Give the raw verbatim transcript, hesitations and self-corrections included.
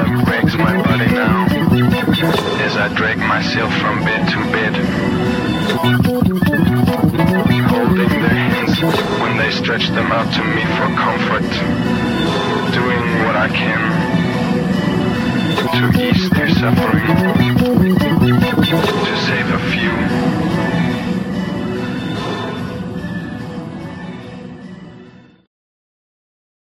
that breaks my body now as I drag myself from bed to bed, holding their hands when they stretch them out to me for comfort, doing what I can to ease their suffering.